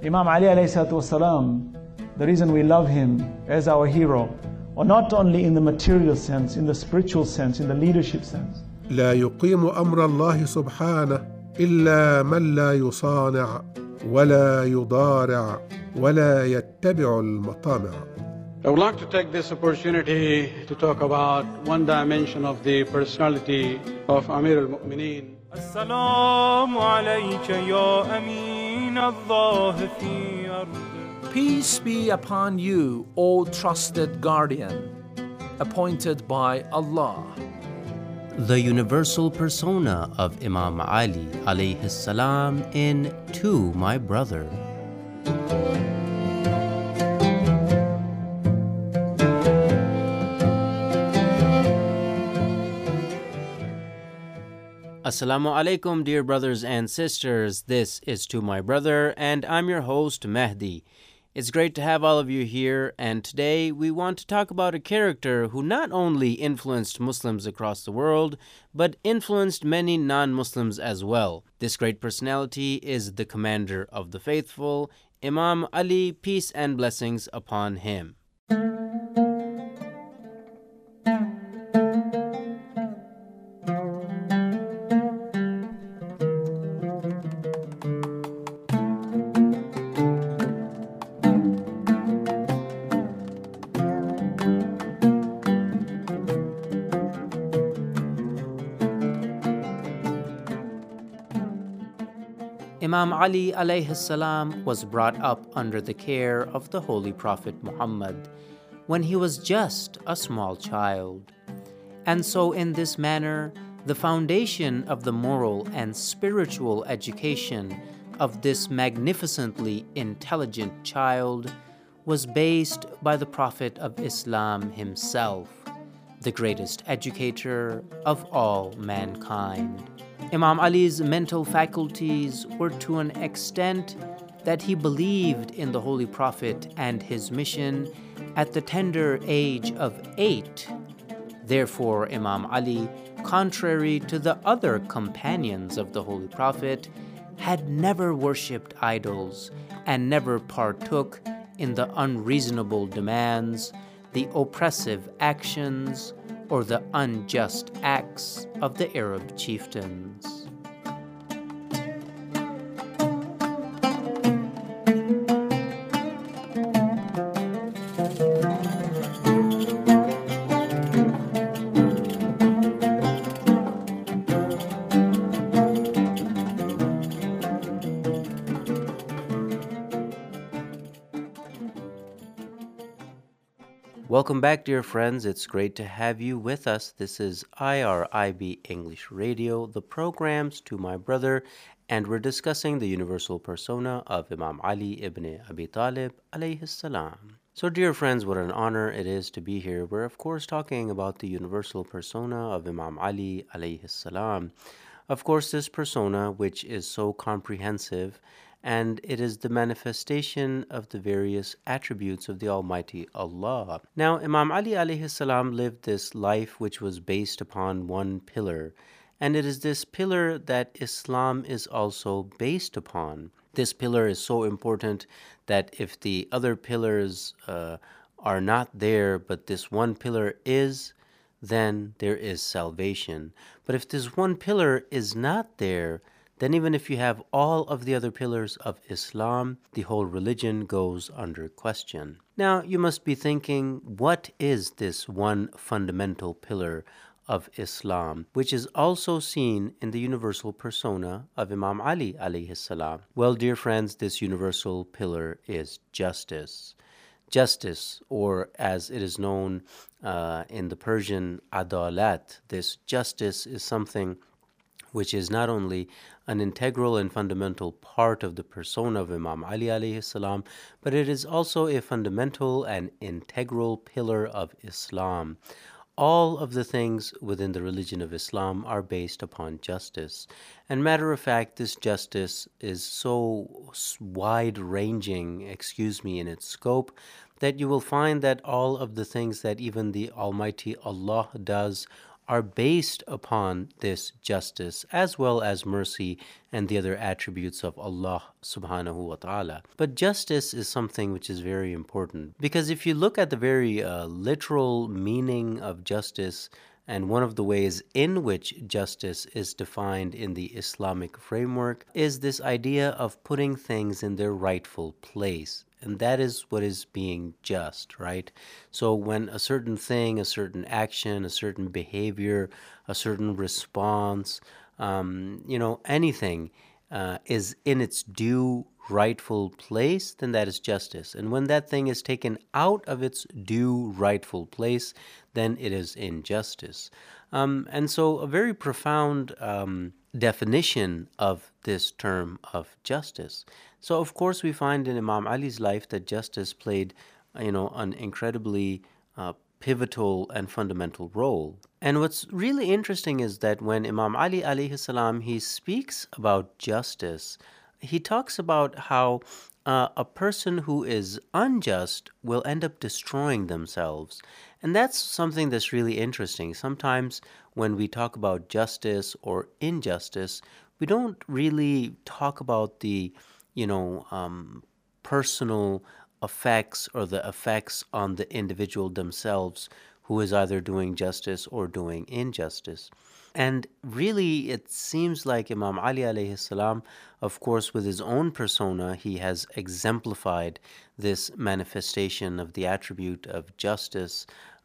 Imam Ali alayhi salatu wasalam, the reason we love him as our hero, or not only in the material sense, in the spiritual sense, in the leadership sense. لا يقيم أمر الله سبحانه إلا من لا يصانع ولا يضارع ولا يتبع المطامع. I would like to take this opportunity to talk about one dimension of the personality of Amir al-Mu'mineen. As-salamu alayka ya Amin Allah fi ardi. Peace be upon you, O trusted guardian, appointed by Allah. The universal persona of Imam Ali alayhi salam in To My Brother. Assalamu alaikum, dear brothers and sisters. This is To My Brother, and I'm your host, Mehdi. It's great to have all of you here, and today we want to talk about a character who not only influenced Muslims across the world, but influenced many non-Muslims as well. This great personality is the commander of the faithful, Imam Ali, peace and blessings upon him. Imam Ali alayhi salam was brought up under the care of the Holy Prophet Muhammad when he was just a small child. And so in this manner, the foundation of the moral and spiritual education of this magnificently intelligent child was based by the Prophet of Islam himself, the greatest educator of all mankind. Imam Ali's mental faculties were to an extent that he believed in the Holy Prophet and his mission at the tender age of 8. Therefore, Imam Ali, contrary to the other companions of the Holy Prophet, had never worshipped idols and never partook in the unreasonable demands, the oppressive actions, or the unjust acts of the Arab chieftains. Welcome back, dear friends. It's great to have you with us. This is IRIB English Radio, the programs To My Brother, and we're discussing the universal persona of Imam Ali ibn Abi Talib alayhi salam. So, dear friends, what an honor it is to be here. We're, of course, talking about the universal persona of Imam Ali alayhi salam. Of course, this persona, which is so comprehensive, and it is the manifestation of the various attributes of the Almighty Allah. Now, Imam Ali alayhi salam lived this life which was based upon one pillar, and it is this pillar that Islam is also based upon. This pillar is so important that if the other pillars are not there, but this one pillar is, then there is salvation. But if this one pillar is not there, then even if you have all of the other pillars of Islam, the whole religion goes under question. Now, you must be thinking, what is this one fundamental pillar of Islam, which is also seen in the universal persona of Imam Ali alayhi salam? Well, dear friends, this universal pillar is justice. Justice, or as it is known in the Persian, adalat. This justice is something which is not only an integral and fundamental part of the persona of Imam Ali alayhi salam, but it is also a fundamental and integral pillar of Islam. All of the things within the religion of Islam are based upon justice. And matter of fact, this justice is so wide-ranging, in its scope, that you will find that all of the things that even the Almighty Allah does are based upon this justice as well as mercy and the other attributes of Allah subhanahu wa ta'ala. But justice is something which is very important, because if you look at the very literal meaning of justice, and one of the ways in which justice is defined in the Islamic framework is this idea of putting things in their rightful place. And that is what is being just, right? So when a certain thing, a certain action, a certain behavior, a certain response, anything is in its due rightful place, then that is justice. And when that thing is taken out of its due rightful place, then it is injustice. And so a very profound definition of this term of justice. So of course we find in Imam Ali's life that justice played, an incredibly pivotal and fundamental role. And what's really interesting is that when Imam Ali alayhi salam, he speaks about justice, he talks about how a person who is unjust will end up destroying themselves. And that's something that's really interesting. Sometimes when we talk about justice or injustice, we don't really talk about the, personal effects or the effects on the individual themselves who is either doing justice or doing injustice. And really, it seems like Imam Ali alayhi salam, of course, with his own persona, he has exemplified this manifestation of the attribute of justice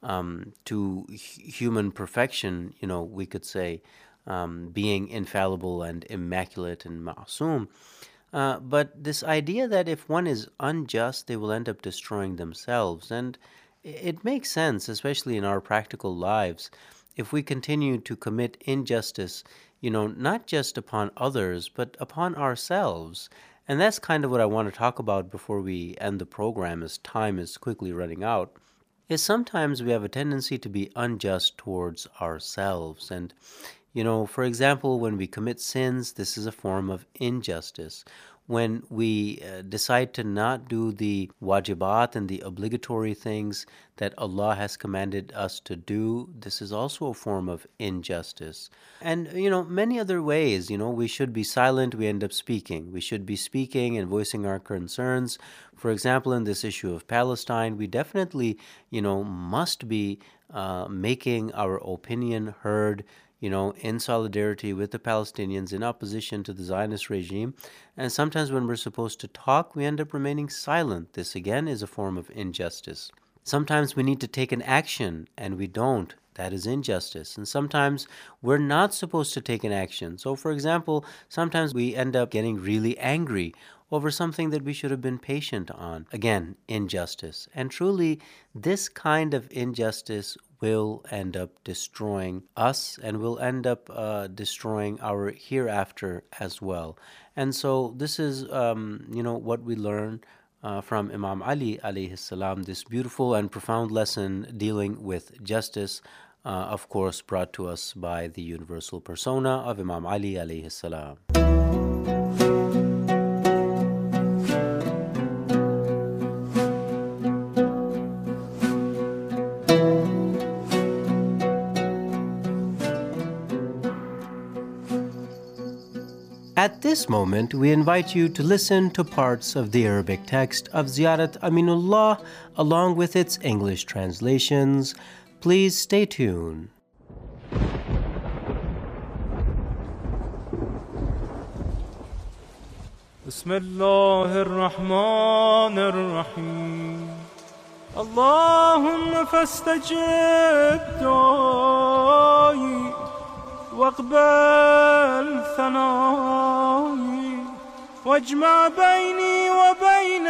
to human perfection, we could say, being infallible and immaculate and ma'soom. But this idea that if one is unjust, they will end up destroying themselves. And it makes sense, especially in our practical lives. If we continue to commit injustice, not just upon others, but upon ourselves. And that's kind of what I want to talk about before we end the program, as time is quickly running out, is sometimes we have a tendency to be unjust towards ourselves. And, for example, when we commit sins, this is a form of injustice. When we decide to not do the wajibat and the obligatory things that Allah has commanded us to do, this is also a form of injustice. And, many other ways, we should be silent, we end up speaking. We should be speaking and voicing our concerns. For example, in this issue of Palestine, we definitely, must be making our opinion heard, in solidarity with the Palestinians, in opposition to the Zionist regime. And sometimes when we're supposed to talk, we end up remaining silent. This again is a form of injustice. Sometimes we need to take an action and we don't. That is injustice. And sometimes we're not supposed to take an action. So for example, sometimes we end up getting really angry over something that we should have been patient on. Again, injustice. And truly, this kind of injustice will end up destroying us and will end up destroying our hereafter as well. And so this is, what we learn from Imam Ali alayhi salam, this beautiful and profound lesson dealing with justice, of course, brought to us by the universal persona of Imam Ali alayhi salam. At this moment, we invite you to listen to parts of the Arabic text of Ziyarat Aminullah along with its English translations. Please stay tuned. بسم الله الرحمن الرحيم اللهم فاستجب دعائي واقبل ثنائي واجمع بيني وبين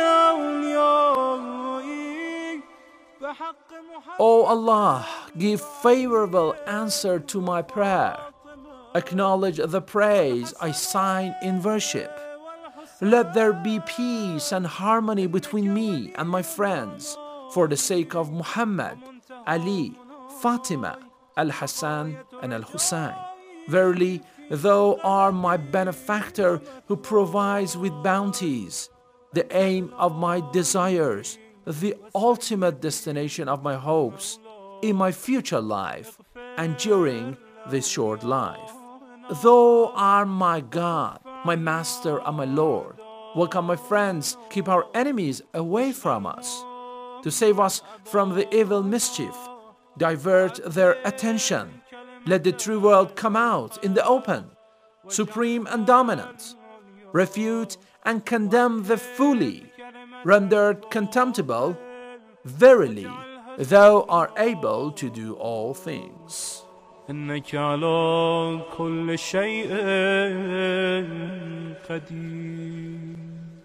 أوليائي بحق محمد. O Allah, give favorable answer to my prayer. Acknowledge the praise I sign in worship. Let there be peace and harmony between me and my friends for the sake of Muhammad, Ali, Fatima, Al-Hassan and Al-Hussein. Verily, Thou art my benefactor who provides with bounties, the aim of my desires, the ultimate destination of my hopes in my future life. and during this short life. Thou art my God, my Master and my Lord. Welcome, my friends, keep our enemies away from us. To save us from the evil mischief, divert their attention. Let the true world come out in the open, supreme and dominant. Refute and condemn the folly, rendered contemptible. Verily, thou art able to do all things. إنك على كل شيء قدير.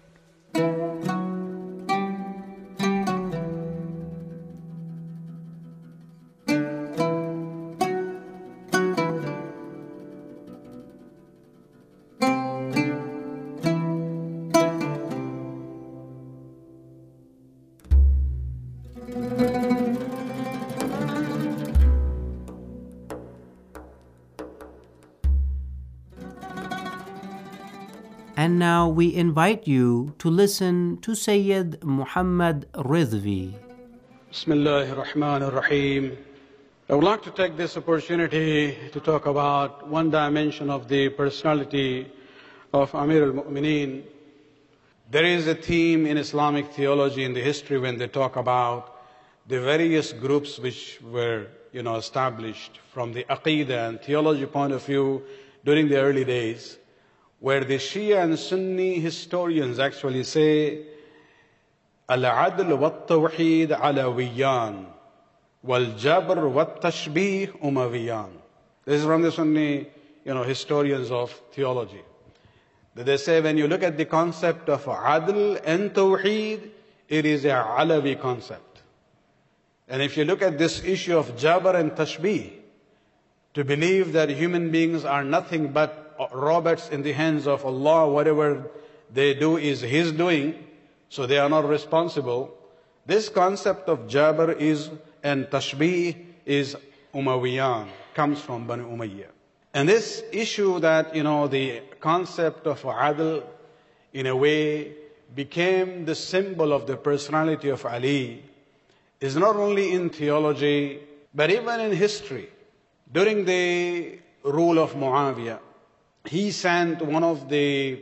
And now we invite you to listen to Sayyid Muhammad Rizvi. Bismillahir Rahmanir Rahim. I would like to take this opportunity to talk about one dimension of the personality of Amir al-Mu'mineen. There is a theme in Islamic theology in the history when they talk about the various groups which were established from the Aqidah and theology point of view during the early days, where the Shia and Sunni historians actually say al-adl wat-tawheed alawiyan wal-jabr wat-tashbih umawiyan. This is from the Sunni historians of theology. That they say when you look at the concept of adl and tawheed, it is a Alawi concept. And if you look at this issue of jabr and tashbih, to believe that human beings are nothing but robots in the hands of Allah, whatever they do is His doing, so they are not responsible. This concept of Jabr is and Tashbih is Umayyan, comes from Banu Umayyah. And this issue that, the concept of Adl, in a way, became the symbol of the personality of Ali, is not only in theology, but even in history. During the rule of Muawiyah, he sent one of the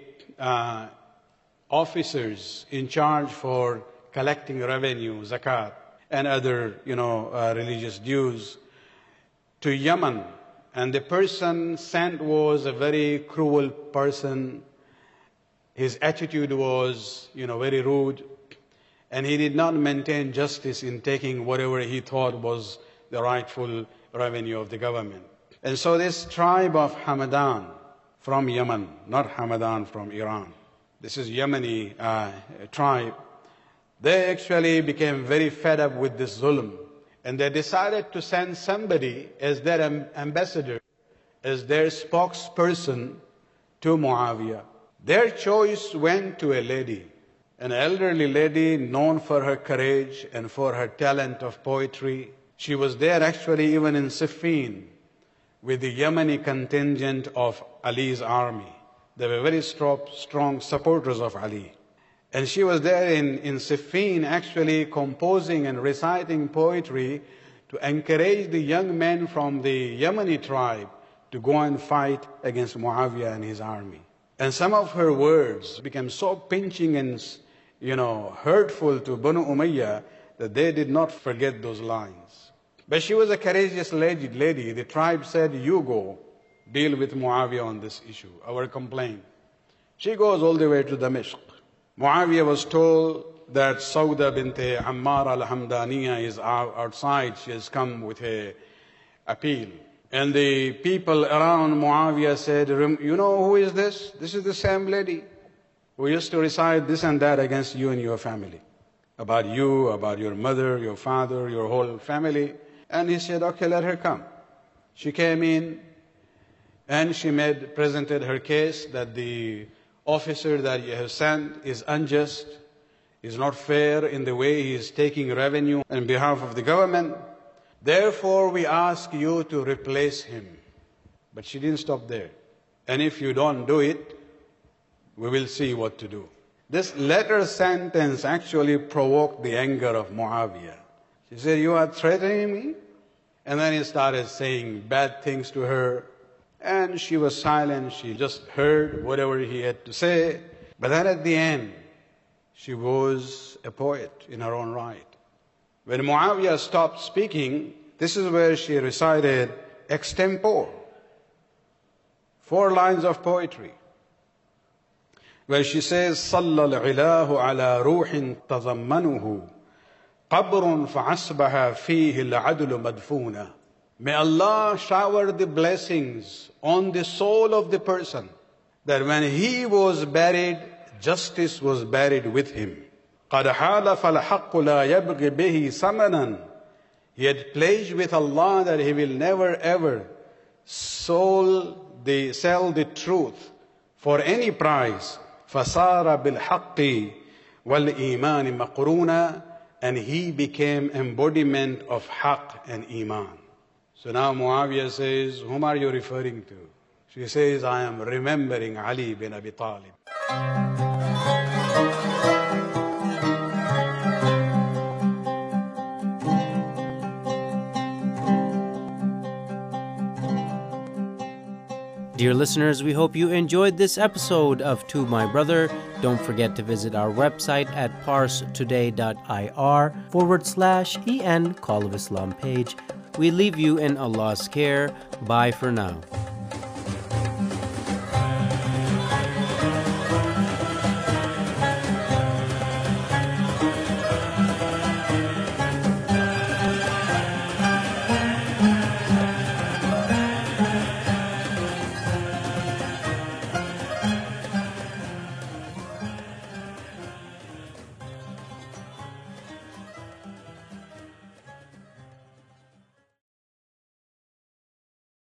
officers in charge for collecting revenue, zakat, and other, religious dues to Yemen. And the person sent was a very cruel person. His attitude was, very rude. And he did not maintain justice in taking whatever he thought was the rightful revenue of the government. And so this tribe of Hamadan from Yemen, not Hamadan from Iran, this is Yemeni tribe, they actually became very fed up with this zulm. And they decided to send somebody as their ambassador, as their spokesperson to Muawiyah. Their choice went to a lady, an elderly lady known for her courage and for her talent of poetry. She was there actually even in Siffin with the Yemeni contingent of Ali's army. They were very strong supporters of Ali. And she was there in Siffin actually composing and reciting poetry to encourage the young men from the Yemeni tribe to go and fight against Muawiyah and his army. And some of her words became so pinching and hurtful to Banu Umayyah that they did not forget those lines. But she was a courageous lady. The tribe said, you go deal with Muawiyah on this issue, our complaint. She goes all the way to Damascus. Muawiyah was told that Sauda bint Ammar al-Hamdaniya is outside. She has come with an appeal. And the people around Muawiyah said, you know who is this? This is the same lady who used to recite this and that against you and your family. About you, about your mother, your father, your whole family. And he said, okay, let her come. She came in and she presented her case that the officer that you have sent is unjust, is not fair in the way he is taking revenue on behalf of the government. Therefore, we ask you to replace him. But she didn't stop there. And if you don't do it, we will see what to do. This latter sentence actually provoked the anger of Muawiyah. She said, you are threatening me? And then he started saying bad things to her. And she was silent. She just heard whatever he had to say. But then at the end, she was a poet in her own right. When Muawiyah stopped speaking, this is where she recited extempore, 4 lines of poetry, where she says, صَلَّى الْعِلَاهُ عَلَى رُوحٍ تَضَمَّنُهُ قَبْرٌ فَعَصْبَهَا فِيهِ الْعَدْلُ مَدْفُونًا. May Allah shower the blessings on the soul of the person, that when he was buried, justice was buried with him. قَدْ حَالَفَ الْحَقُّ لَا يَبْغِ بِهِ ثَمَنًا. He had pledged with Allah that he will never ever sell the truth for any price. فَصَارَ بِالْحَقِّ وَالْإِيمَانِ مَقْرُونًا. And he became embodiment of haqq and iman. So now Muawiyah says, whom are you referring to? She says, I am remembering Ali bin Abi Talib. Dear listeners, we hope you enjoyed this episode of To My Brother. Don't forget to visit our website at parstoday.ir/EN Call of Islam page. We leave you in Allah's care. Bye for now.